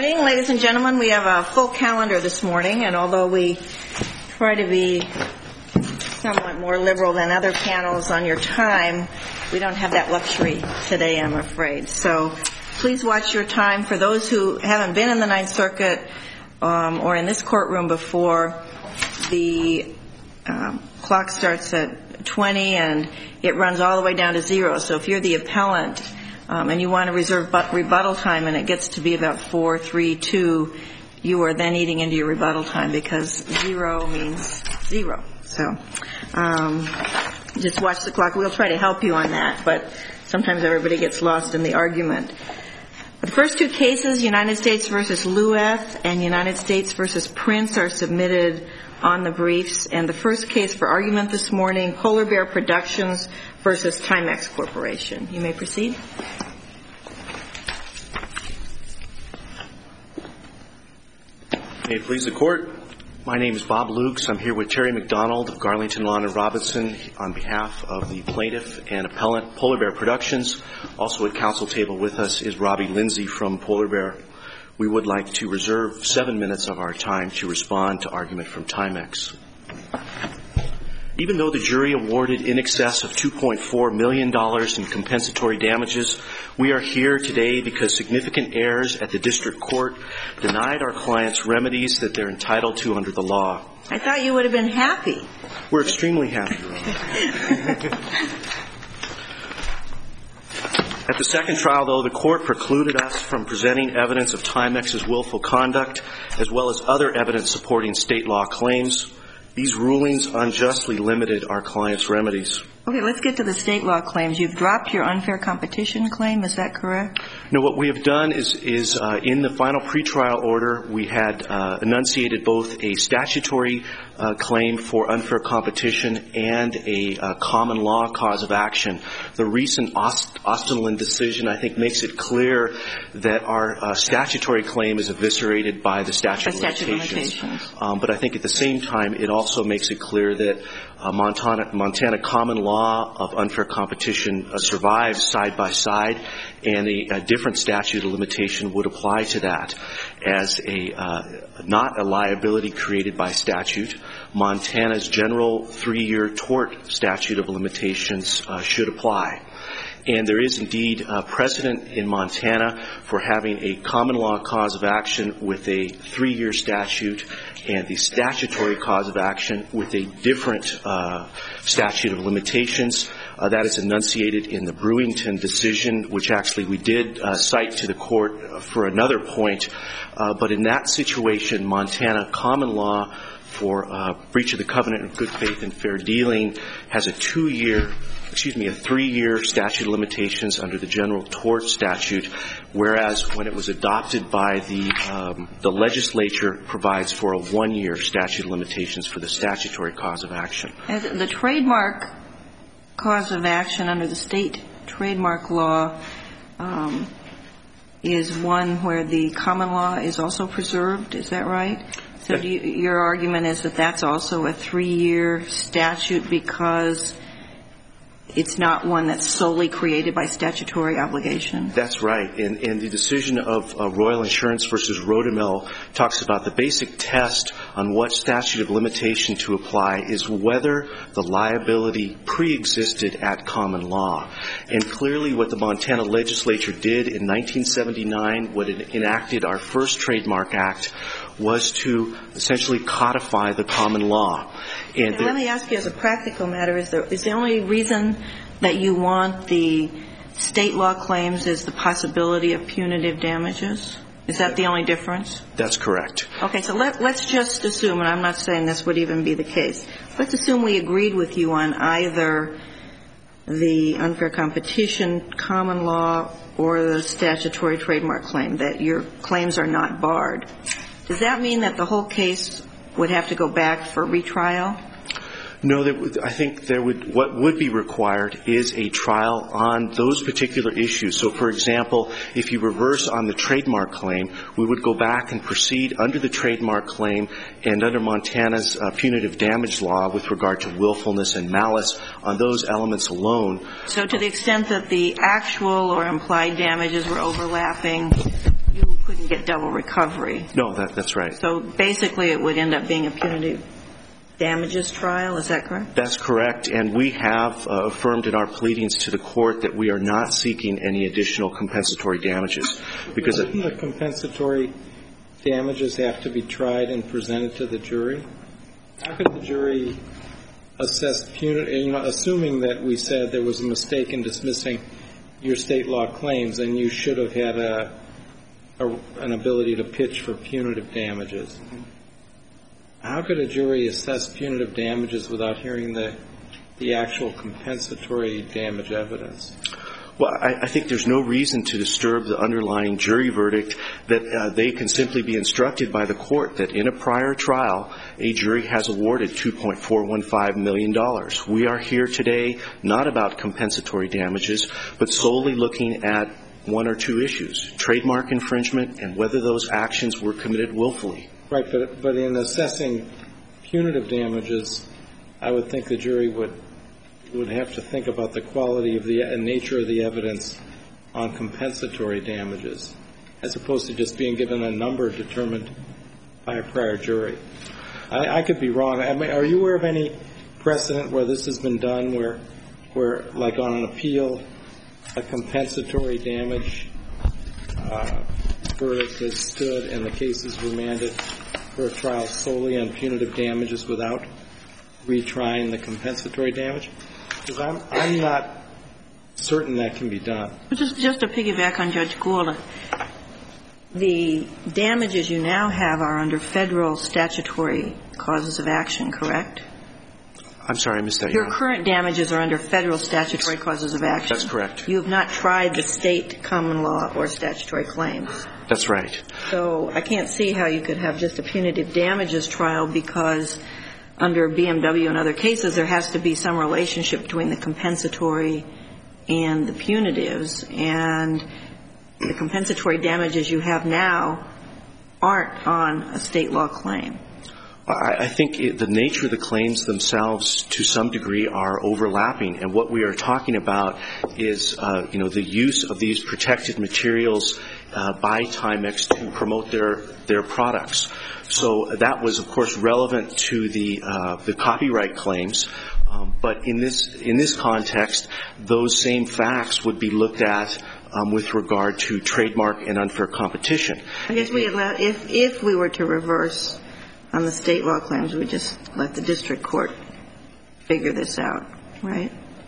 morning, ladies and gentlemen. We have a full calendar this morning, and although we try to be somewhat more liberal than other panels on your time, we don't have that luxury today, I'm afraid. So please watch your time. For those who haven't been in the Ninth Circuit or in this courtroom before, the clock starts at 20 and it runs all the way down to 0. So if you're the appellant and you want to reserve rebuttal time and it gets to be about 4, 3, 2, you are then eating into your rebuttal time because 0 means 0. So just watch the clock. We'll try to help you on that, but sometimes everybody gets lost in the argument. The first two cases, United States v. Lueth and United States v. Prince, are submitted on the briefs. And the first case for argument this morning, Polar Bear Productions v. Timex Corporation. You may proceed. May it please the Court. My name is Bob Lukes. I'm here with Terry McDonald of Garlington, Lawn & Robinson on behalf of the plaintiff and appellant, Polar Bear Productions. Also at counsel table with us is Robbie Lindsay from Polar Bear. We would like to reserve 7 minutes of our time to respond to argument from Timex. Even though the jury awarded in excess of $2.4 million in compensatory damages, we are here today because significant errors at the district court denied our clients remedies that they're entitled to under the law. I thought you would have been happy. We're extremely happy, Your Honor. At the second trial, though, the court precluded us from presenting evidence of Timex's willful conduct, as well as other evidence supporting state law claims. These rulings unjustly limited our clients' remedies. Okay, let's get to the state law claims. You've dropped your unfair competition claim, is that correct? No, what we have done is in the final pretrial order, we had enunciated both a statutory claim for unfair competition and a common law cause of action. The recent Osterlin decision, I think, makes it clear that our statutory claim is eviscerated by the statute of limitations. But I think at the same time, it also makes it clear that Montana common law of unfair competition survives side by side, and a different statute of limitation would apply to that. As not a liability created by statute, Montana's general 3-year tort statute of limitations should apply. And there is indeed precedent in Montana for having a common law cause of action with a 3-year statute and the statutory cause of action with a different statute of limitations. That is enunciated in the Brewington decision, which actually we did cite to the court for another point. But in that situation, Montana common law for breach of the covenant of good faith and fair dealing has a 3-year statute of limitations under the general tort statute, whereas when it was adopted by the legislature, provides for a 1-year statute of limitations for the statutory cause of action. And the trademark cause of action under the state trademark law is one where the common law is also preserved, is that right? So your argument is that that's also a 3-year statute because it's not one that's solely created by statutory obligation? That's right. And the decision of Royal Insurance versus Rodamel talks about the basic test on what statute of limitation to apply is whether the liability pre-existed at common law. And clearly what the Montana legislature did in 1979 when it enacted our first Trademark Act was to essentially codify the common law. And let me ask you as a practical matter, is the only reason that you want the state law claims is the possibility of punitive damages? Is that the only difference? That's correct. Okay, so let's just assume, and I'm not saying this would even be the case, let's assume we agreed with you on either the unfair competition common law or the statutory trademark claim, that your claims are not barred. Does that mean that the whole case would have to go back for retrial? No, I think what would be required is a trial on those particular issues. So, for example, if you reverse on the trademark claim, we would go back and proceed under the trademark claim and under Montana's punitive damage law with regard to willfulness and malice on those elements alone. So to the extent that the actual or implied damages were overlapping, you couldn't get double recovery. No, that's right. So basically it would end up being a punitive damages trial, is that correct? That's correct, and we have affirmed in our pleadings to the court that we are not seeking any additional compensatory damages. Because Wouldn't the compensatory damages have to be tried and presented to the jury? How could the jury assess punitive, assuming that we said there was a mistake in dismissing your state law claims and you should have had an ability to pitch for punitive damages? How could a jury assess punitive damages without hearing the actual compensatory damage evidence? Well, I think there's no reason to disturb the underlying jury verdict, that they can simply be instructed by the court that in a prior trial, a jury has awarded $2.415 million. We are here today not about compensatory damages, but solely looking at one or two issues, trademark infringement and whether those actions were committed willfully. Right, but in assessing punitive damages, I would think the jury would have to think about the quality of the and nature of the evidence on compensatory damages, as opposed to just being given a number determined by a prior jury. I could be wrong. I mean, are you aware of any precedent where this has been done, where like on an appeal, a compensatory damage verdict has stood and the case is remanded for a trial solely on punitive damages without retrying the compensatory damage? Because I'm not certain that can be done. Just to piggyback on Judge Gould, the damages you now have are under federal statutory causes of action, correct? I'm sorry, I missed that. Your current damages are under federal statutory causes of action. That's correct. You have not tried the state common law or statutory claims. That's right. So I can't see how you could have just a punitive damages trial, because under BMW and other cases, there has to be some relationship between the compensatory and the punitives, and the compensatory damages you have now aren't on a state law claim. I think the nature of the claims themselves, to some degree, are overlapping, and what we are talking about is, the use of these protected materials by Timex to promote their products. So that was, of course, relevant to the copyright claims, but in this context, those same facts would be looked at with regard to trademark and unfair competition. I guess if we were to reverse on the state law claims, we just let the district court figure this out, right?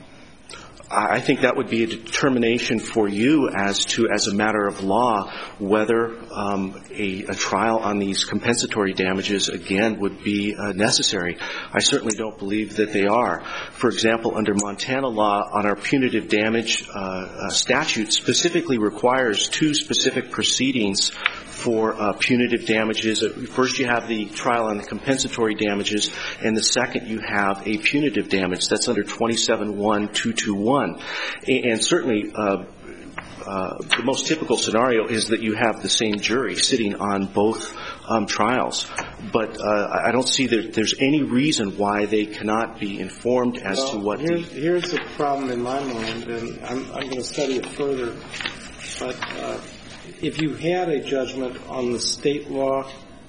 I think that would be a determination for you as a matter of law, whether a trial on these compensatory damages, again, would be necessary. I certainly don't believe that they are. For example, under Montana law, on our punitive damage statute specifically requires two specific proceedings for punitive damages. First, you have the trial on the compensatory damages, and the second, you have a punitive damage. That's under 27-1-221. And certainly, the most typical scenario is that you have the same jury sitting on both trials. But I don't see that there's any reason why they cannot be informed as to what here's the problem in my mind, and I'm going to study it further. But if you had a judgment on the state law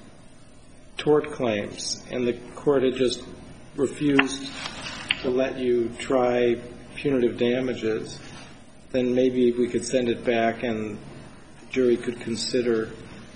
tort claims and the court had just refused to let you try punitive damages, then maybe we could send it back and the jury could consider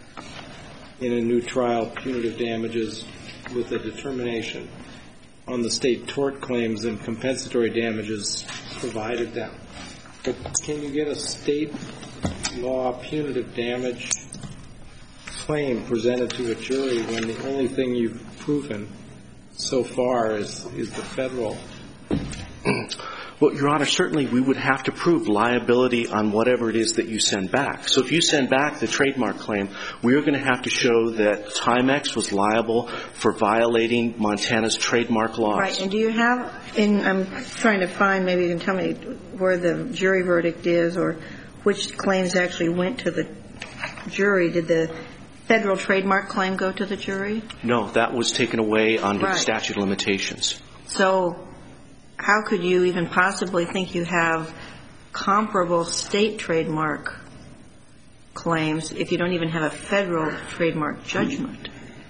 in a new trial punitive damages with a determination on the state tort claims and compensatory damages provided them. But can you get a state law punitive damage claim presented to a jury when the only thing you've proven so far is the federal? Well, Your Honor, certainly we would have to prove liability on whatever it is that you send back. So if you send back the trademark claim, we are going to have to show that Timex was liable for violating Montana's trademark laws. Right. And do you have, and I'm trying to find, maybe you can tell me where the jury verdict is or which claims actually went to the jury. Did the federal trademark claim go to the jury? No, that was taken away under the statute of limitations. So how could you even possibly think you have comparable state trademark claims if you don't even have a federal trademark judgment?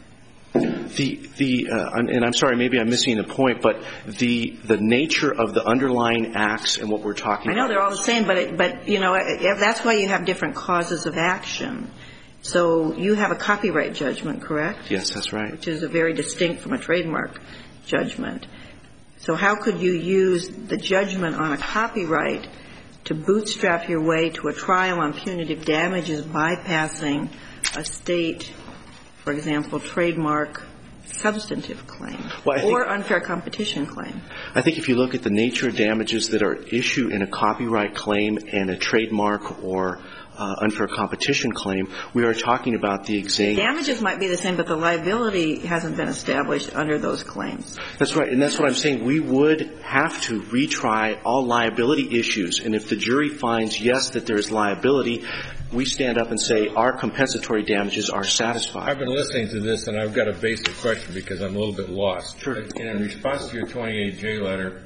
And I'm sorry, maybe I'm missing a point, but the nature of the underlying acts and what we're talking about. I know they're all the same, but you know, that's why you have different causes of action. So you have a copyright judgment, correct? Yes, that's right. Which is very distinct from a trademark judgment. So how could you use the judgment on a copyright to bootstrap your way to a trial on punitive damages bypassing a state, for example, trademark substantive claim or unfair competition claim? I think if you look at the nature of damages that are issued in a copyright claim and a trademark or unfair competition claim, we are talking about the exact damages might be the same, but the liability hasn't been established under those claims. That's right, and that's what I'm saying. We would have to retry all liability issues, and if the jury finds, yes, that there's liability, we stand up and say our compensatory damages are satisfied. I've been listening to this, and I've got a basic question because I'm a little bit lost. Sure. In response to your 28J letter,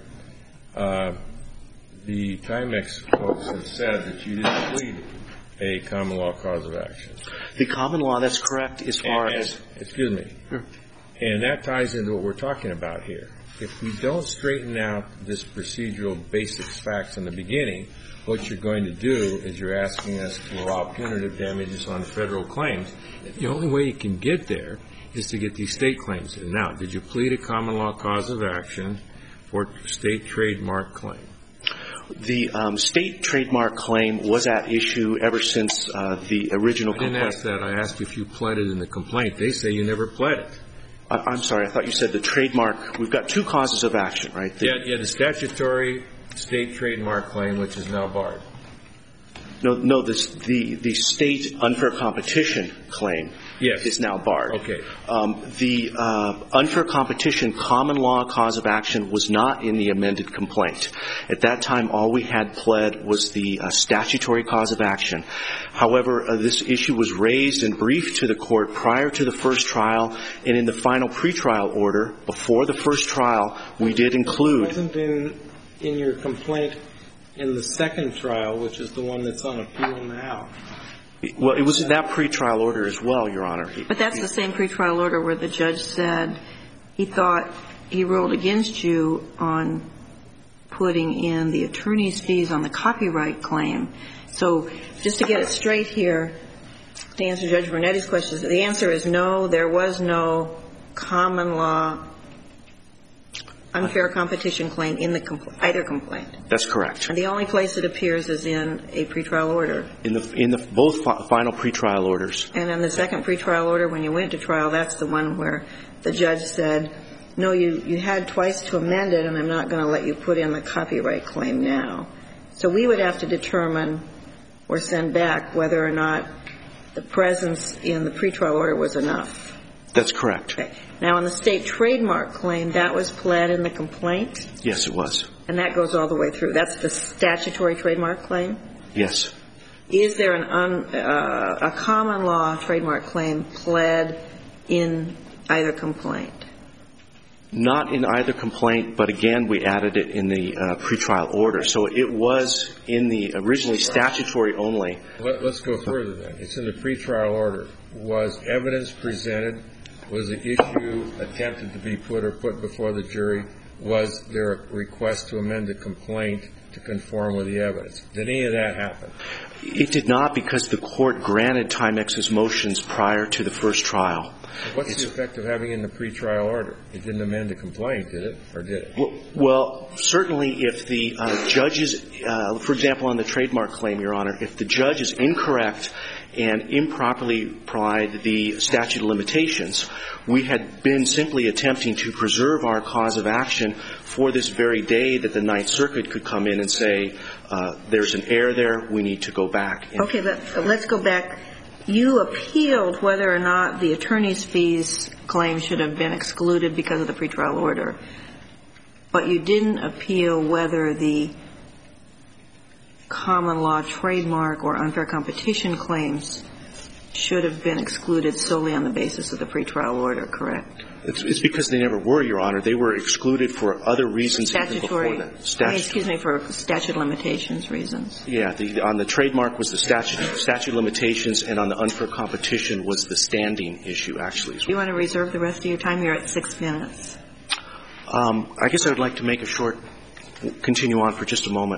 the Timex folks have said that you didn't plead a common law cause of action. The common law, that's correct, as far as... Excuse me. Sure. And that ties into what we're talking about here. If we don't straighten out this procedural basics facts in the beginning, what you're going to do is you're asking us to allow punitive damages on federal claims. The only way you can get there is to get these state claims in. Now, did you plead a common law cause of action for state trademark claim? The state trademark claim was at issue ever since the original complaint. I didn't ask that. I asked if you pled it in the complaint. They say you never pled it. I'm sorry. I thought you said the trademark. We've got two causes of action, right? Yeah, the statutory state trademark claim, which is now barred. No, the state unfair competition claim is now barred. Okay. The unfair competition common law cause of action was not in the amended complaint. At that time, all we had pled was the statutory cause of action. However, this issue was raised and briefed to the court prior to the first trial, and in the final pretrial order, before the first trial, we did include... It wasn't in your complaint in the second trial, which is the one that's on appeal now. Well, it was in that pretrial order as well, Your Honor. But that's the same pretrial order where the judge said he thought he ruled against you on putting in the attorney's fees on the copyright claim. So just to get it straight here, to answer Judge Brunetti's questions, the answer is no, there was no common law unfair competition claim in either complaint. That's correct. And the only place it appears is in a pretrial order. In the both final pretrial orders. And in the second pretrial order, when you went to trial, that's the one where the judge said, no, you had twice to amend it, and I'm not going to let you put in the copyright claim now. So we would have to determine or send back whether or not the presence in the pretrial order was enough. That's correct. Okay. Now, on the state trademark claim, that was pled in the complaint? Yes, it was. And that goes all the way through. That's the statutory trademark claim? Yes. Is there a common law trademark claim pled in either complaint? Not in either complaint, but again, we added it in the pretrial order. So it was in the originally statutory only. Let's go further then. It's in the pretrial order. Was evidence presented? Was the issue attempted to be put before the jury? Was there a request to amend the complaint to conform with the evidence? Did any of that happen? It did not, because the court granted Timex's motions prior to the first trial. What's the effect of having in the pretrial order? It didn't amend the complaint, did it? Or did it? Well, certainly if the judges, for example, on the trademark claim, Your Honor, if the judge is incorrect and improperly applied the statute of limitations, we had been simply attempting to preserve our cause of action for this very day that the Ninth Circuit could come in and say, there's an error there, we need to go back. Okay, but let's go back. You appealed whether or not the attorney's fees claim should have been excluded because of the pretrial order, but you didn't appeal whether the common law trademark or unfair competition claims should have been excluded solely on the basis of the pretrial order, correct? It's because they never were, Your Honor. They were excluded for other reasons. Statutory. Excuse me, for statute of limitations reasons. Yeah. On the trademark was the statute of limitations, and on the unfair competition was the standing issue, actually. Do you want to reserve the rest of your time? You're at 6 minutes. I guess I would like to make a short continue on for just a moment.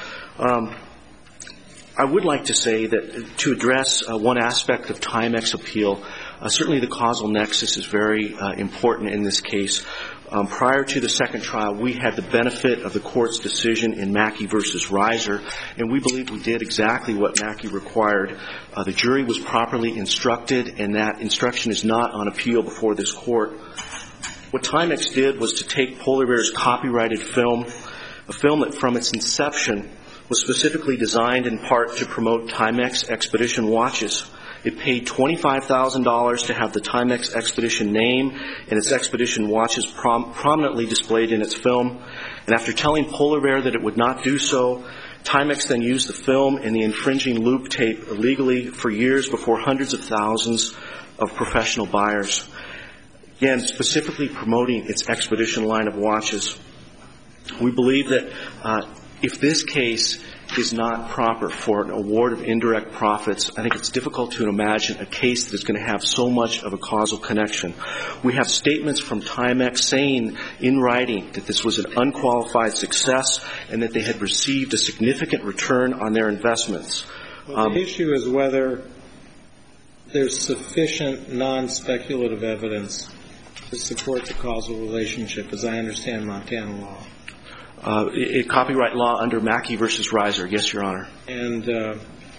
I would like to say that to address one aspect of Timex appeal, certainly the causal nexus is very important in this case. Prior to the second trial, we had the benefit of the court's decision in Mackey v. Reiser, and we believe we did exactly what Mackey required. The jury was properly instructed, and that instruction is not on appeal before this court. What Timex did was to take Polar Bear's copyrighted film, a film that from its inception was specifically designed in part to promote Timex Expedition watches. It paid $25,000 to have the Timex Expedition name and its Expedition watches prominently displayed in its film. And after telling Polar Bear that it would not do so, Timex then used the film and the infringing loop tape illegally for years before hundreds of thousands of professional buyers. Again, specifically promoting its Expedition line of watches. We believe that if this case is not proper for an award of indirect profits, I think it's difficult to imagine a case that is going to have so much of a causal connection. We have statements from Timex saying in writing that this was an unqualified success and that they had received a significant return on their investments. Well, the issue is whether there's sufficient non-speculative evidence to support the causal relationship, as I understand Montana law. Copyright law under Mackey v. Reiser, yes, Your Honor. And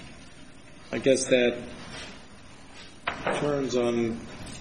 I guess that turns on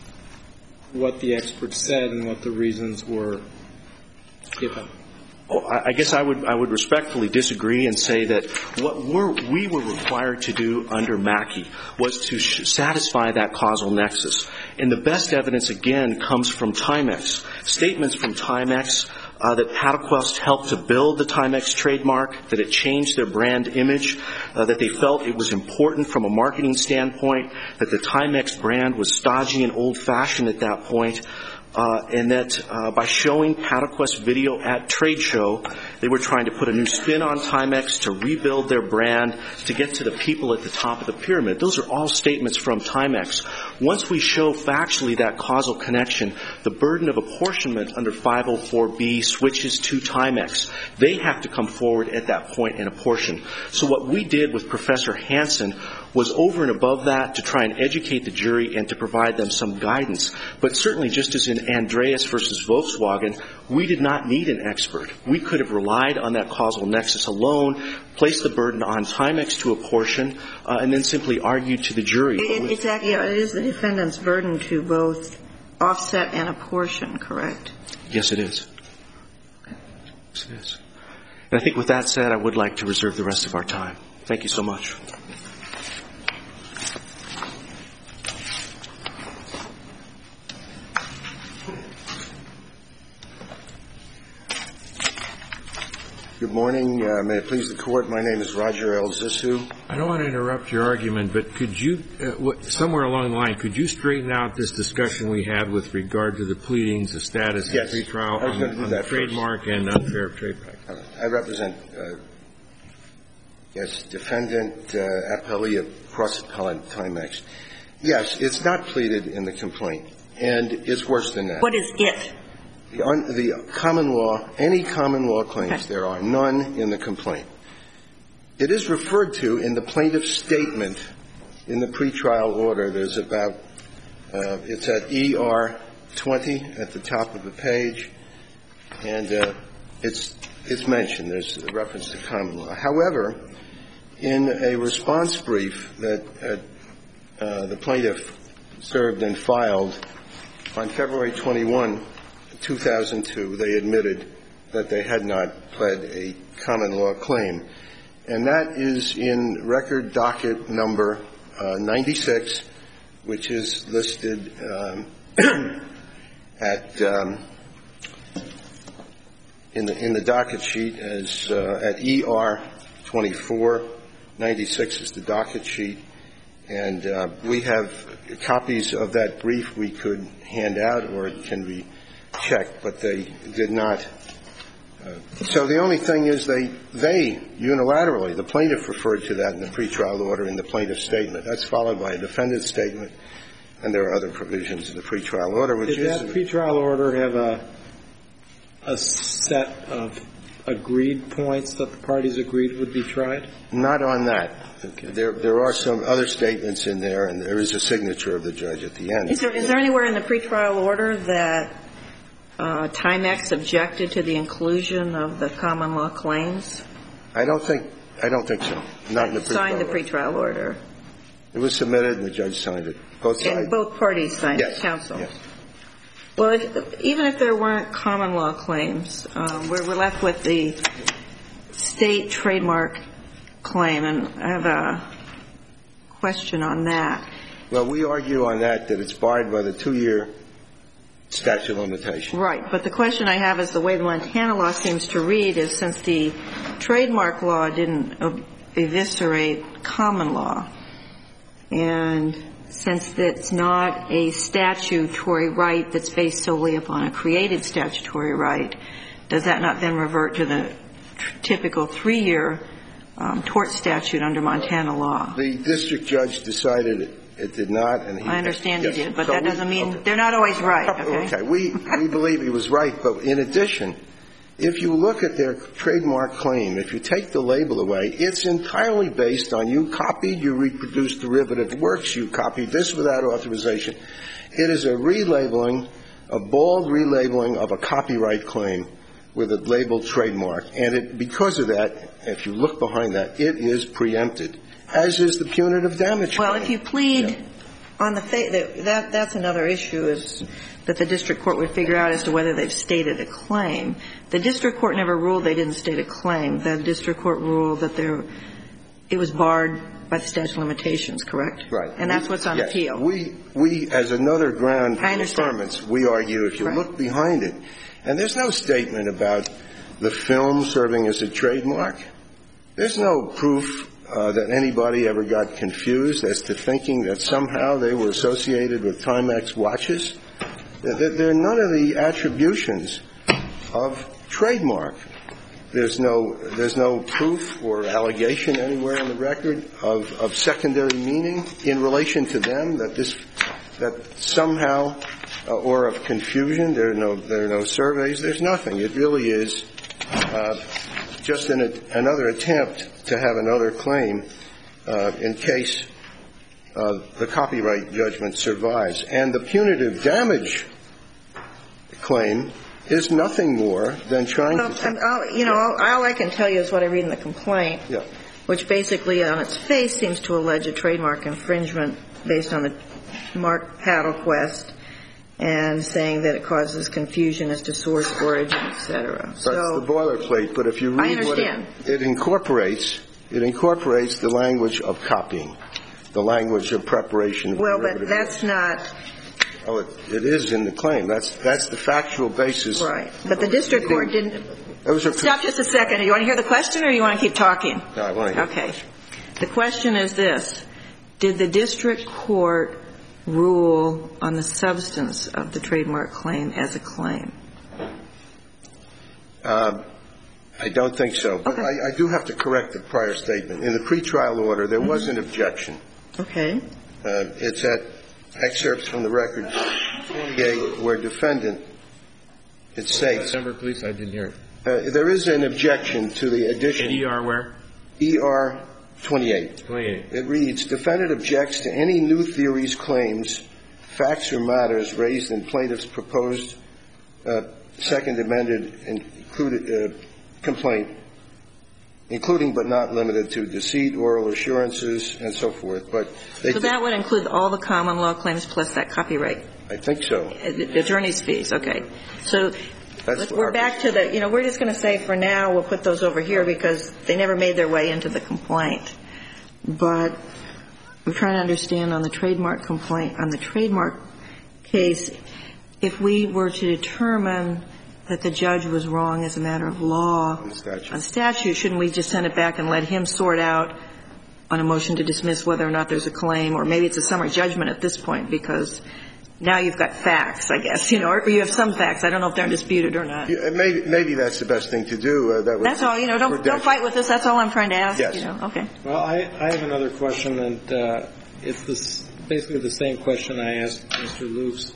what the experts said and what the reasons were given. I guess I would respectfully disagree and say that what we were required to do under Mackey was to satisfy that causal nexus. And the best evidence, again, comes from Timex. Statements from Timex that PataQuest helped to build the Timex trademark, that it changed their brand image, that they felt it was important from a marketing standpoint, that the Timex brand was stodgy and old-fashioned at that point, and that by showing PataQuest video at trade show, they were trying to put a new spin on Timex to rebuild their brand, to get to the people at the top of the pyramid. Those are all statements from Timex. Once we show factually that causal connection, the burden of apportionment under 504B switches to Timex. They have to come forward at that point and apportion. So what we did with Professor Hansen was over and above that to try and educate the jury and to provide them some guidance. But certainly, just as in Andreas versus Volkswagen, we did not need an expert. We could have relied on that causal nexus alone, placed the burden on Timex to apportion, and then simply argued to the jury. It is the defendant's burden to both offset and apportion, correct? Yes, it is. Yes, it is. And I think with that said, I would like to reserve the rest of our time. Thank you so much. Good morning. May it please the Court, my name is Roger L. Zissou. I don't want to interrupt your argument, but could you, somewhere along the line, could you straighten out this discussion we had with regard to the pleadings, the status of the pretrial on the trademark and unfair trade practice? I represent, defendant appellee of cross-appellant Timex. Yes, it's not pleaded in the complaint, and it's worse than that. What is it? The common law, any common law claims, there are none in the complaint. It is referred to in the plaintiff's statement in the pretrial order. There's about, it's at ER 20 at the top of the page, and it's mentioned. There's a reference to common law. However, in a response brief that the plaintiff served and filed on February 21, 2002, they admitted that they had not pled a common law claim. And that is in record docket number 96, which is listed in the docket sheet as at ER 24. 96 is the docket sheet. And we have copies of that brief we could hand out or it can be checked, but they did not. So the only thing is they unilaterally, the plaintiff referred to that in the pretrial order in the plaintiff's statement. That's followed by a defendant's statement, and there are other provisions in the pretrial order, which Did that pretrial order have a set of agreed points that the parties agreed would be tried? Not on that. Okay. There are some other statements in there, and there is a signature of the judge at the end. Is there anywhere in the pretrial order that Timex objected to the inclusion of the common law claims? I don't think so. Not in the pretrial signed the order. pretrial order. It was submitted and the judge signed it. Both sides. And both parties signed Yes. it, counsel. Yes. Well, even if there weren't common law claims, we're left with the state trademark claim, and I have a question on that. Well, we argue on that it's barred by the 2-year statute of limitations. Right. But the question I have is the way the Montana law seems to read is since the trademark law didn't eviscerate common law, and since it's not a statutory right that's based solely upon a created statutory right, does that not then revert to the typical 3-year tort statute under Montana law? The district judge decided it did not. And I understand yes. he did, but So that doesn't mean okay. they're not always right, okay? Okay. We believe he was right, but in addition, if you look at their trademark claim, if you take the label away, it's entirely based on you copied, you reproduced derivative works, you copied this without authorization. It is a relabeling, a bald relabeling of a copyright claim with a labeled trademark. And because of that, if you look behind that, it is preempted, as is the punitive damage claim. Well, if you plead on the that's another issue is that the district court would figure out as to whether they've stated a claim. The district court never ruled they didn't state a claim. The district court ruled that it was barred by the statute of limitations, correct? Right. And that's what's on yes. appeal. We, as another ground for I understand. affirmance, we argue if you right. look behind it, and there's no statement about the film serving as a trademark. There's no proof that anybody ever got confused as to thinking that somehow they were associated with Timex watches. There are none of the attributions of trademark. There's no proof or allegation anywhere in the record of secondary meaning in relation to them that somehow or of confusion. There are no surveys. There's nothing. It really is just another attempt to have another claim in case the copyright judgment survives. And the punitive damage claim is nothing more than trying all I can tell you is what I read in the complaint, yeah. which basically on its face seems to allege a trademark infringement based on the mark Paddle Quest and saying that it causes confusion as to source, origin, et cetera. That's the boilerplate, but if you read it incorporates the language of copying, the language of preparation. Well, but that's not. Oh, it is in the claim. That's the factual basis. Right. But the district court didn't. Stop just a second. Do you want to hear the question or do you want to keep talking? No, I want to hear the question. question. The question is this. Did the district court rule on the substance of the trademark claim as a claim? I don't think so. But okay. I do have to correct the prior statement. In the pretrial order, there was an objection. Okay. It's at excerpts from the record 28 where defendant, it states. Number, please. I didn't hear it. There is an objection to the addition. ER where? ER 28. 28. It reads, defendant objects to any new theories, claims, facts, or matters raised in plaintiff's proposed second amended complaint, including but not limited to deceit, oral assurances, and so forth. But so that would include all the common law claims plus that copyright? I think so. Attorney's fees, okay. So we're back to we're just going to say for now we'll put those over here because they never made their way into the complaint. But I'm trying to understand on the trademark complaint, on the trademark case, if we were to determine that the judge was wrong as a matter of law on statute, shouldn't we just send it back and let him sort out on a motion to dismiss whether or not there's a claim, or maybe it's a summary judgment at this point because now you've got facts, I guess, or you have some facts. I don't know if they're disputed or not. Maybe that's the best thing to do. That's all. Don't fight with us. That's all I'm trying to ask. Yes. Okay. Well, I have another question, and it's basically the same question I asked Mr. Luce.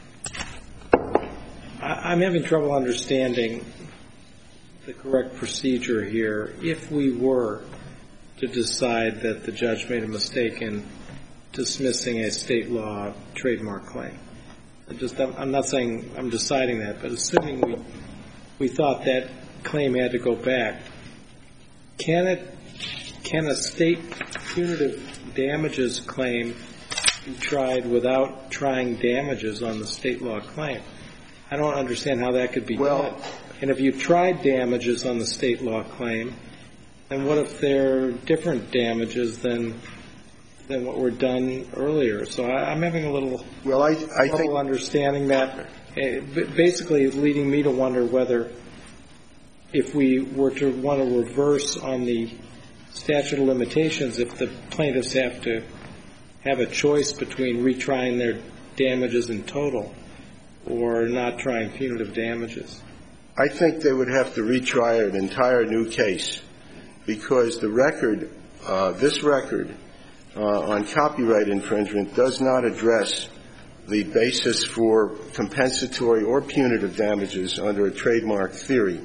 I'm having trouble understanding the correct procedure here. If we were to decide that the judge made a mistake in dismissing a state law trademark claim, I'm not saying I'm deciding that, but assuming we thought that claim had to go back, can a state punitive damages claim be tried without trying damages on the state law claim? I don't understand how that could be done. And if you tried damages on the state law claim, then what if they're different damages than what were done earlier? So I'm having a little trouble understanding that. Basically, it's leading me to wonder whether if we were to want to reverse on the statute of limitations, if the plaintiffs have to have a choice between retrying their damages in total or not trying punitive damages. I think they would have to retry an entire new case because the record, this record on copyright infringement does not address the basis for compensatory or punitive damages under a trademark theory.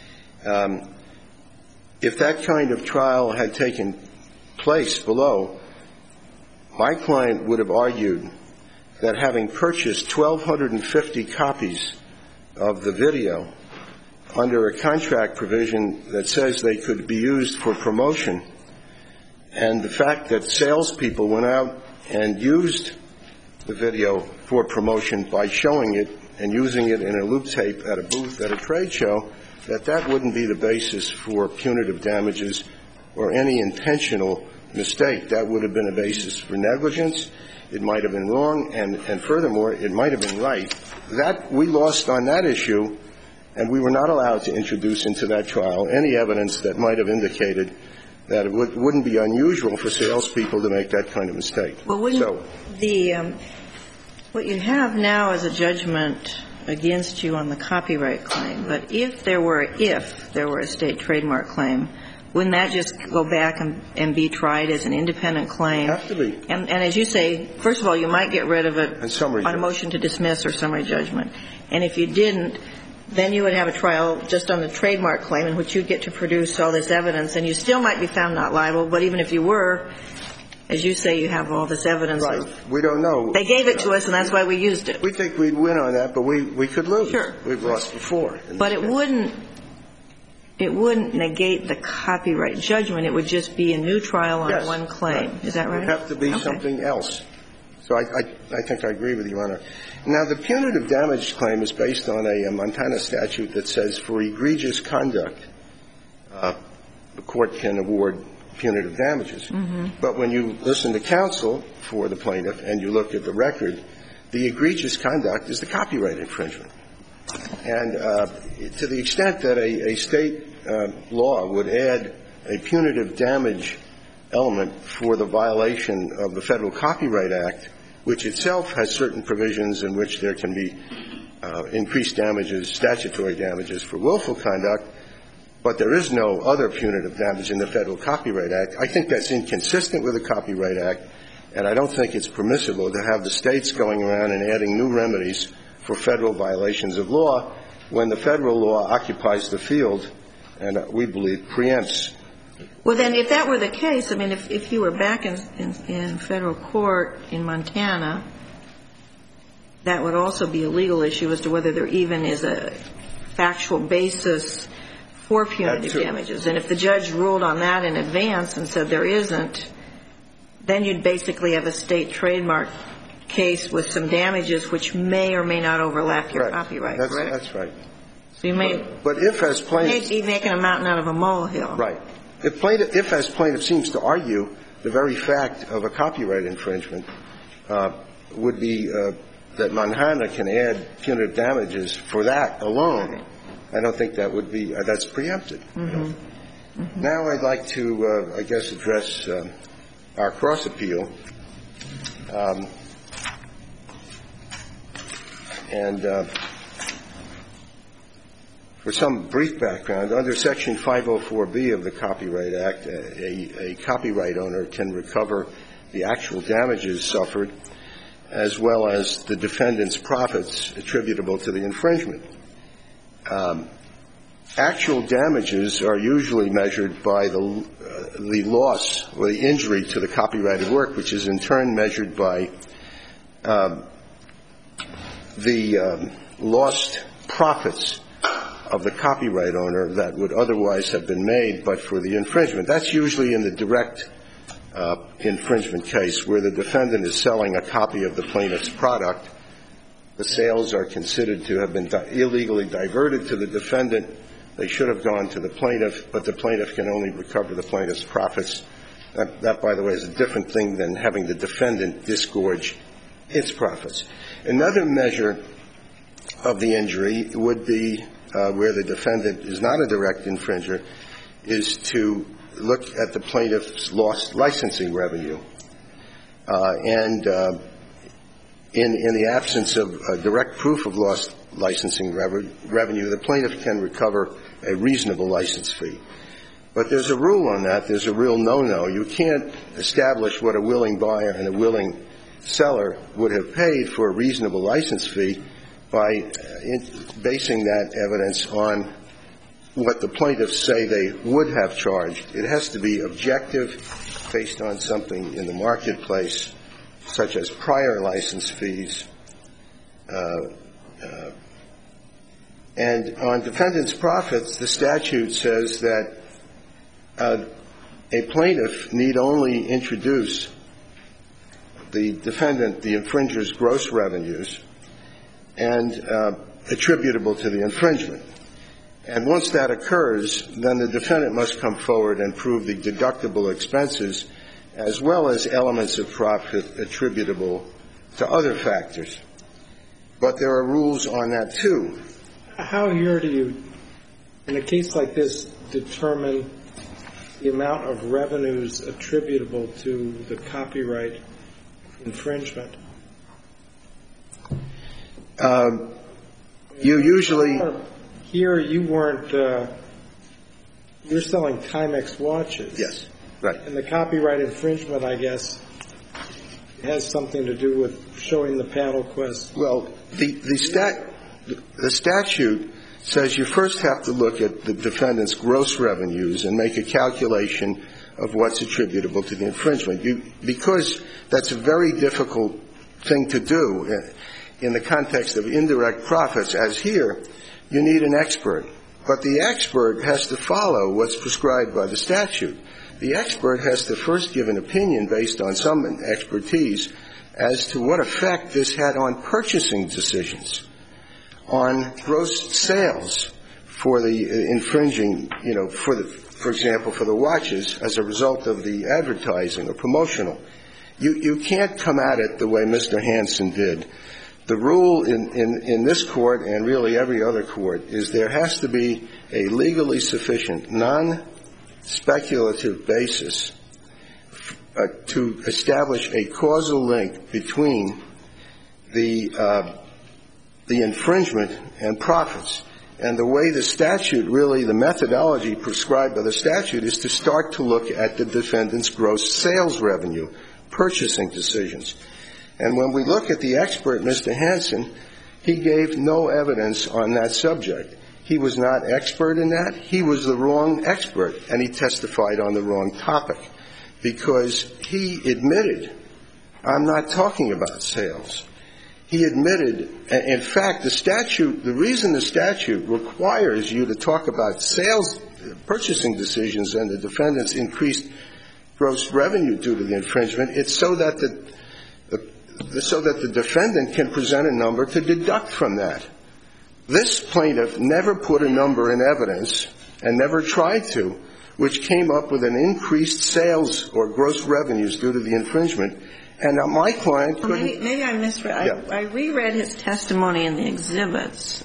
If that kind of trial had taken place below, my client would have argued that having purchased 1,250 copies of the video under a contract provision that says they could be used for promotion, and the fact that salespeople went out and used the video for promotion by showing it and using it in a loop tape at a booth at a trade show, that wouldn't be the basis for punitive damages or any intentional mistake. That would have been a basis for negligence. It might have been wrong, and furthermore, it might have been right. That we lost on that issue, and we were not allowed to introduce into that trial any evidence that might have indicated that it wouldn't be unusual for salespeople to make that kind of mistake. Well, what you have now is a judgment against you on the copyright claim, but if there were a state trademark claim, wouldn't that just go back and be tried as an independent claim? It would have to be. And as you say, first of all, you might get rid of it on a motion to dismiss or summary judgment. And if you didn't, then you would have a trial just on the trademark claim in which you'd get to produce all this evidence, and you still might be found not liable. But even if you were, as you say, you have all this evidence. Right. We don't know. They gave it to us, and that's why we used it. We think we'd win on that, but we could lose. Sure. We've lost before. But it wouldn't negate the copyright judgment. It would just be a new trial on one claim. Right. Is that right? It would have to be something else. So I think I agree with you, Your Honor. Now, the punitive damage claim is based on a Montana statute that says for egregious conduct, the court can award punitive damages. Mm-hmm. But when you listen to counsel for the plaintiff and you look at the record, the egregious conduct is the copyright infringement. And to the extent that a state law would add a punitive damage element for the violation of the Federal Copyright Act, which itself has certain provisions in which there can be increased damages, statutory damages for willful conduct, but there is no other punitive damage in the Federal Copyright Act. I think that's inconsistent with the Copyright Act, and I don't think it's permissible to have the states going around and adding new remedies for Federal violations of law when the Federal law occupies the field and, we believe, preempts. Well, then, if that were the case, I mean, if you were back in Federal court in Montana, that would also be a legal issue as to whether there even is a factual basis for punitive damages. And if the judge ruled on that in advance and said there isn't, then you'd basically have a state trademark case with some damages which may or may not overlap your copyright, correct? That's right. So you may be making a mountain out of a molehill. Right. If, as plaintiff seems to argue, the very fact of a copyright infringement would be that Montana can add punitive damages for that alone, I don't think that would be that's preempted. Mm-hmm. Mm-hmm. Now I'd like to, I guess, address our cross-appeal. For some brief background, under Section 504B of the Copyright Act, a copyright owner can recover the actual damages suffered as well as the defendant's profits attributable to the infringement. Actual damages are usually measured by the loss or the injury to the copyrighted work, which is in turn measured by the lost profits of the copyright owner that would otherwise have been made but for the infringement. That's usually in the direct infringement case where the defendant is selling a copy of the plaintiff's product. The sales are considered to have been illegally diverted to the defendant. They should have gone to the plaintiff, but the plaintiff can only recover the plaintiff's profits. That, by the way, is a different thing than having the defendant disgorge its profits. Another measure of the injury would be where the defendant is not a direct infringer, is to look at the plaintiff's lost licensing revenue. In the absence of direct proof of lost licensing revenue, the plaintiff can recover a reasonable license fee. But there's a rule on that. There's a real no-no. You can't establish what a willing buyer and a willing seller would have paid for a reasonable license fee by basing that evidence on what the plaintiffs say they would have charged. It has to be objective, based on something in the marketplace, such as prior license fees. And on defendant's profits, the statute says that a plaintiff need only introduce the defendant, the infringer's gross revenues, and attributable to the infringement. And once that occurs, then the defendant must come forward and prove the deductible expenses as well as elements of profit attributable to other factors. But there are rules on that, too. How here do you, in a case like this, determine the amount of revenues attributable to the copyright infringement? You usually... Here you weren't, you're selling Timex watches. Yes, right. And the copyright infringement, I guess, has something to do with showing the panel quest. Well, the statute says you first have to look at the defendant's gross revenues and make a calculation of what's attributable to the infringement. Because that's a very difficult thing to do in the context of indirect profits, as here, you need an expert. But the expert has to follow what's prescribed by the statute. The expert has to first give an opinion based on some expertise as to what effect this had on purchasing decisions, on gross sales for the infringing, for example, for the watches as a result of the advertising or promotional. You can't come at it the way Mr. Hansen did. The rule in this court and really every other court is there has to be a legally sufficient, non-speculative basis to establish a causal link between the infringement and profits. And the way the statute really, the methodology prescribed by the statute is to start to look at the defendant's gross sales revenue, purchasing decisions. And when we look at the expert, Mr. Hansen, he gave no evidence on that subject. He was not expert in that. He was the wrong expert, and he testified on the wrong topic because he admitted, I'm not talking about sales. He admitted, in fact, the reason the statute requires you to talk about sales, purchasing decisions and the defendant's increased gross revenue due to the infringement, it's so that the defendant can present a number to deduct from that. This plaintiff never put a number in evidence and never tried to, which came up with an increased sales or gross revenues due to the infringement. And my client couldn't. Maybe I misread. Yeah. I reread his testimony in the exhibits.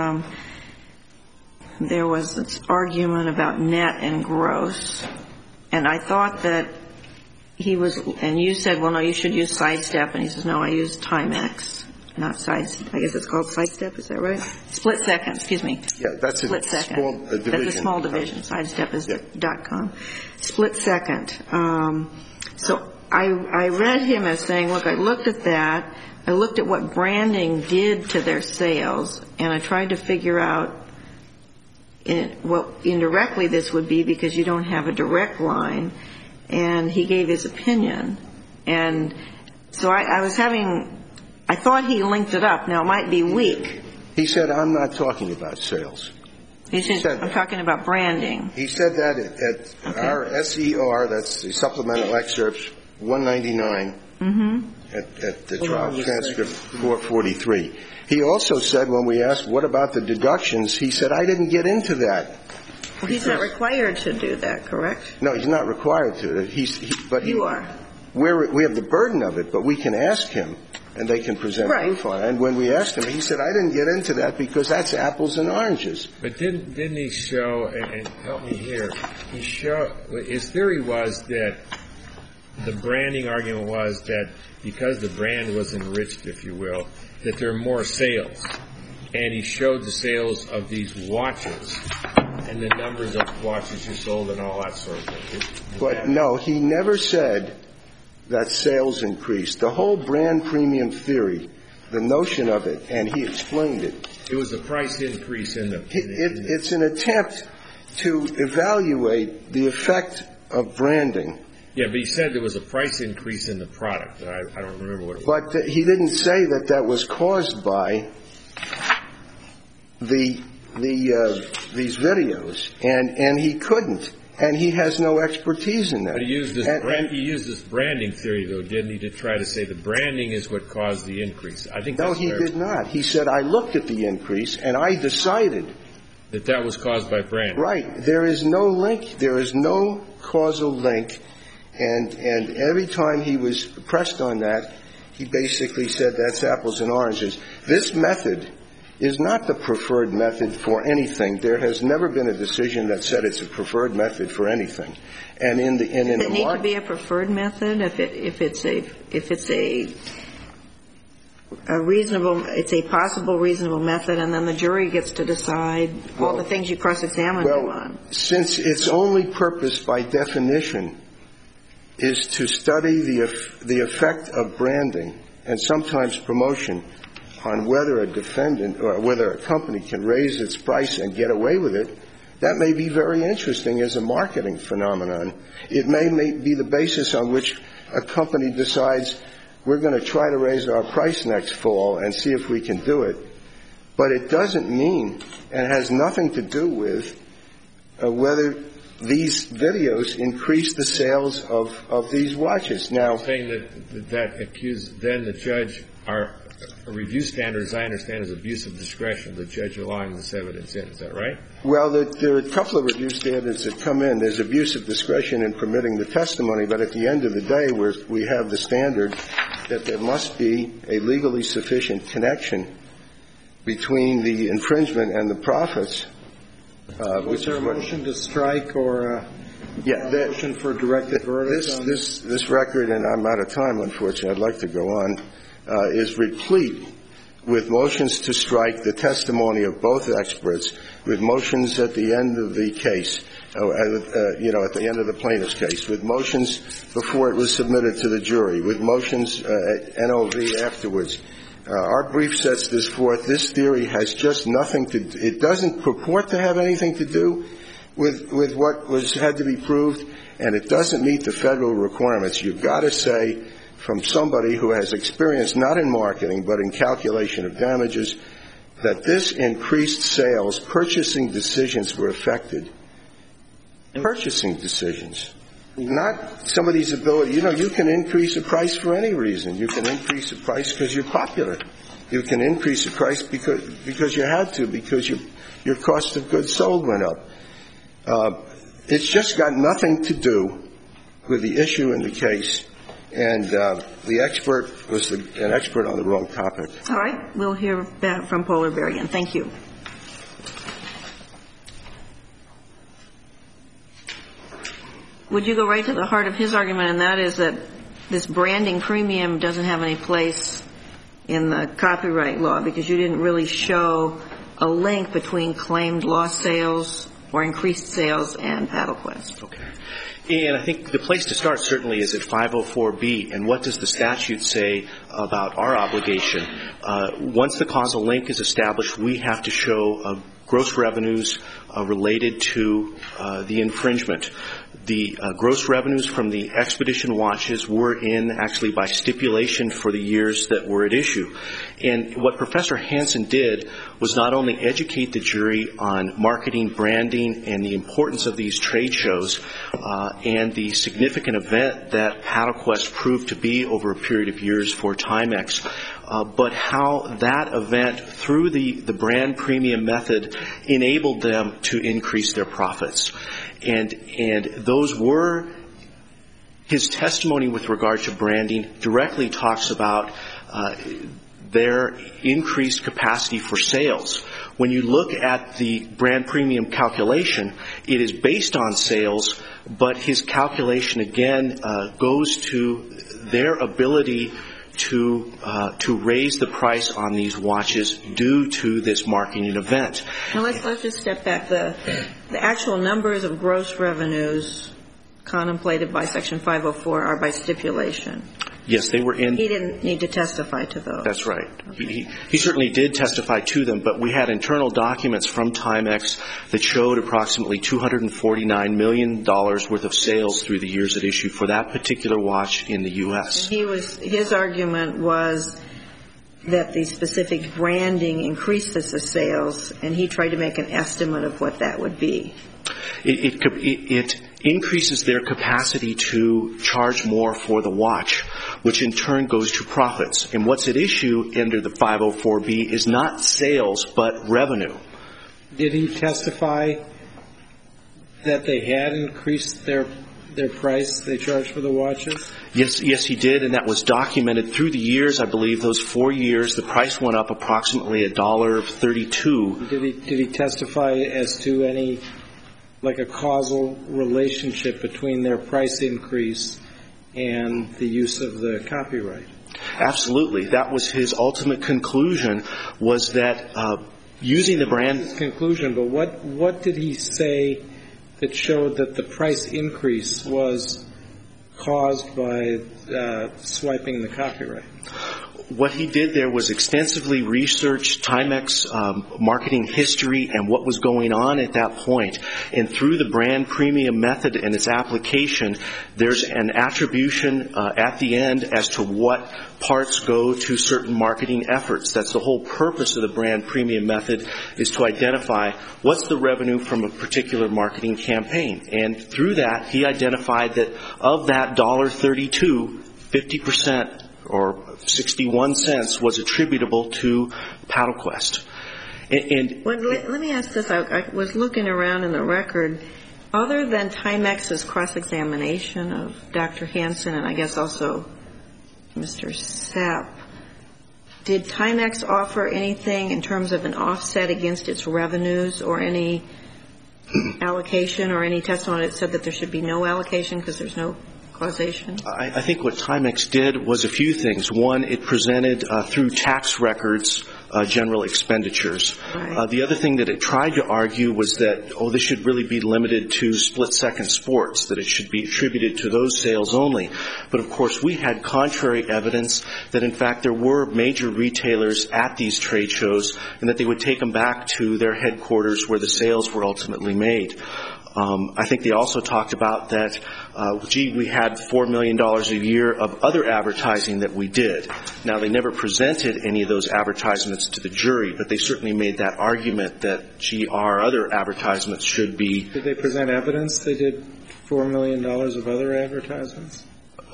There was this argument about net and gross, and I thought that and you said, well, no, you should use Sidestep, and he says, no, I use Timex, not Sidestep. I guess it's called Sidestep, is that right? Split Second, excuse me. Yeah, that's a Split Second. small division. That's a small division. Sidestep is .com. Split Second. So I read him as saying, look, I looked at that. I looked at what branding did to their sales, and I tried to figure out what indirectly this would be because you don't have a direct line. And he gave his opinion. And so I thought he linked it up. Now, it might be weak. He said, I'm not talking about sales. He said, I'm talking about branding. He said that at our SER, that's the supplemental excerpts, 199, at the trial transcript 443. He also said when we asked, what about the deductions, he said, I didn't get into that. Well, he's not required to do that, correct? No, he's not required to. You are. We have the burden of it, but we can ask him, and they can present proof on it. And when we asked him, he said, I didn't get into that because that's apples and oranges. But didn't he show, and help me here, his theory was that the branding argument was that because the brand was enriched, if you will, that there are more sales. And he showed the sales of these watches and the numbers of watches you sold and all that sort of thing. But no, he never said that sales increased. The whole brand premium theory, the notion of it, and he explained it. It was a price increase in the... It's an attempt to evaluate the effect of branding. Yeah, but he said there was a price increase in the product. I don't remember what it was. But he didn't say that was caused by these videos, and he couldn't, and he has no expertise in that. But he used this branding theory, though, didn't he, to try to say the branding is what caused the increase? I think that's he did not. He said, I looked at the increase, and I decided that was caused by branding. Right. There is no link. There is no causal link, and every time he was pressed on that, he basically said that's apples and oranges. This method is not the preferred method for anything. There has never been a decision that said it's a preferred method for anything. And in the Does it need to be a preferred method if it's a possible reasonable method, and then the jury gets to decide all the things you cross-examine them on? Since its only purpose by definition is to study the effect of branding and sometimes promotion on whether a defendant or whether a company can raise its price and get away with it, that may be very interesting as a marketing phenomenon. It may be the basis on which a company decides we're going to try to raise our price next fall and see if we can do it. But it doesn't mean, and has nothing to do with, whether these videos increase the sales of these watches. Now, saying that accused then the judge, our review standard, as I understand, is abuse of discretion, the judge allowing this evidence in. Is that right? Well, there are a couple of review standards that come in. There's abuse of discretion in permitting the testimony, but at the end of the day, we have the standard that there must be a legally sufficient connection between the infringement and the profits. Was there a motion to strike or a motion for a directed verdict? This record, and I'm out of time, unfortunately, I'd like to go on, is replete with motions to strike the testimony of both experts, with motions at the end of the case, at the end of the plaintiff's case, with motions before it was submitted to the jury, with motions at NOV afterwards. Our brief sets this forth. This theory has just nothing to do. It doesn't purport to have anything to do with what had to be proved, and it doesn't meet the federal requirements. You've got to say, from somebody who has experience not in marketing but in calculation of damages, that this increased sales, purchasing decisions were affected. Purchasing decisions. Not somebody's ability. You can increase a price for any reason. You can increase a price because you're popular. You can increase a price because you had to, because your cost of goods sold went up. It's just got nothing to do with the issue in the case. And the expert was an expert on the wrong topic. All right. We'll hear back from Polar Bear again. Thank you. would you go right to the heart of his argument, and that is that this branding premium doesn't have any place in the copyright law because you didn't really show a link between claimed lost sales or increased sales and PaddleQuest? Okay. And I think the place to start certainly is at 504B. And what does the statute say about our obligation? Once the causal link is established, we have to show gross revenues related to the infringement. The gross revenues from the Expedition watches were in actually by stipulation for the years that were at issue. And what Professor Hansen did was not only educate the jury on marketing, branding, and the importance of these trade shows and the significant event that PaddleQuest proved to be over a period of years for Timex, but how that event, through the brand premium method, enabled them to increase their profits. And those were, his testimony with regard to branding directly talks about their increased capacity for sales. When you look at the brand premium calculation, it is based on sales, but his calculation again goes to their ability to raise the price on these watches due to this marketing event. Now let's just step back. The actual numbers of gross revenues contemplated by Section 504 are by stipulation. Yes, they were in. He didn't need to testify to those. That's right. Okay. He certainly did testify to them, but we had internal documents from Timex that showed approximately $249 million worth of sales through the years at issue for that particular watch in the U.S. His argument was that the specific branding increases the sales, and he tried to make an estimate of what that would be. It increases their capacity to charge more for the watch, which in turn goes to profits. And what's at issue under the 504B is not sales, but revenue. Did he testify that they had increased their price they charged for the watches? Yes, he did, and that was documented through the years. I believe those 4 years, the price went up approximately $1.32. Did he testify as to any, like a causal relationship between their price increase and the use of the copyright? Absolutely. That was his ultimate conclusion, was that using the brand. His conclusion, but what did he say that showed that the price increase was caused by swiping the copyright? What he did there was extensively research Timex marketing history and what was going on at that point. And through the brand premium method and its application, there's an attribution at the end as to what parts go to certain marketing efforts. That's the whole purpose of the brand premium method, is to identify what's the revenue from a particular marketing campaign. And through that, he identified that of that $1.32, 50% or 61 cents was attributable to PaddleQuest. Let me ask this. I was looking around in the record. Other than Timex's cross-examination of Dr. Hansen and I guess also Mr. Sapp, did Timex offer anything in terms of an offset against its revenues or any allocation or any testimony that said that there should be no allocation because there's no causation? I think what Timex did was a few things. One, it presented through tax records general expenditures. Right. The other thing that it tried to argue was that, this should really be limited to split-second sports, that it should be attributed to those sales only. But, of course, we had contrary evidence that, in fact, there were major retailers at these trade shows and that they would take them back to their headquarters where the sales were ultimately made. I think they also talked about that, we had $4 million a year of other advertising that we did. Now, they never presented any of those advertisements to the jury, but they certainly made that argument that, our other advertisements should be. Did they present evidence they did $4 million of other advertisements?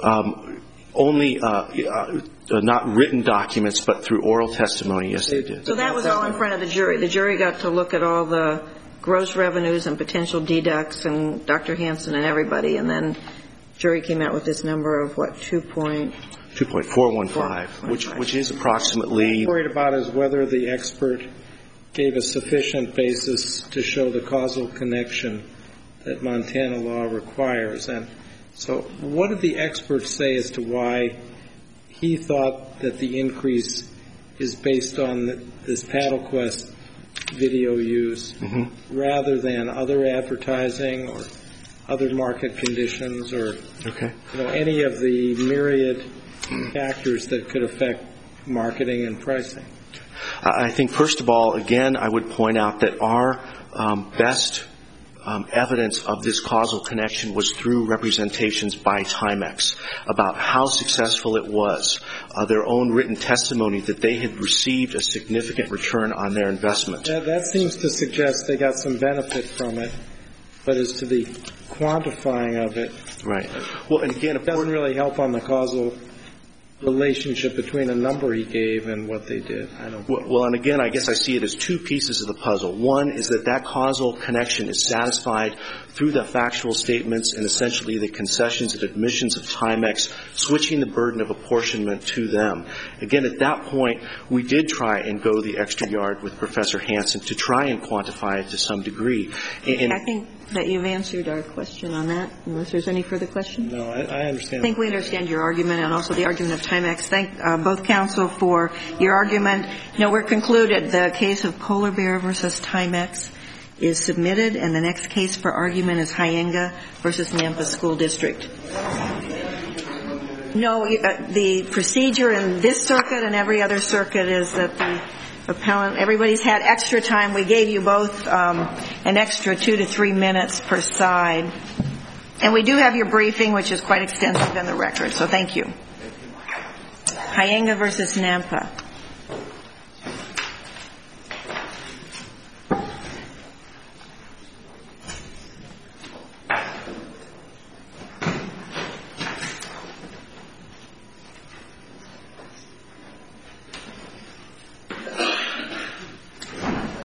Only not written documents, but through oral testimony, yes, they did. So that was all in front of the jury. The jury got to look at all the gross revenues and potential deducts and Dr. Hansen and everybody, and then jury came out with this number of, 2.415, which is approximately. What I'm worried about is whether the expert gave a sufficient basis to show the causal connection that Montana law requires. And so what did the experts say as to why he thought that the increase is based on this PaddleQuest video use rather than other advertising or other market conditions or any of the myriad factors that could affect marketing and pricing? I think, first of all, again, I would point out that our best evidence of this causal connection was through representations by Timex about how successful it was, their own written testimony that they had received a significant return on their investment. That seems to suggest they got some benefit from it, but as to the quantifying of it, right. Well, and again, it doesn't really help on the causal relationship between a number he gave and what they did. Well, and again, I guess I see it as two pieces of the puzzle. One is that causal connection is satisfied through the factual statements and essentially the concessions and admissions of Timex, switching the burden of apportionment to them. Again, at that point, we did try and go the extra yard with Professor Hansen to try and quantify it to some degree. And I think that you've answered our question on that, unless there's any further questions. No, I understand. I think we understand your argument and also the argument of Timex. Thank both counsel for your argument. No, we're concluded. The case of Polar Bear versus Timex is submitted, and the next case for argument is Hyenga versus Nampa School District. No, the procedure in this circuit and every other circuit is that the appellant, everybody's had extra time. We gave you both an extra 2 to 3 minutes per side. And we do have your briefing, which is quite extensive in the record, so thank you. Hyenga versus Nampa.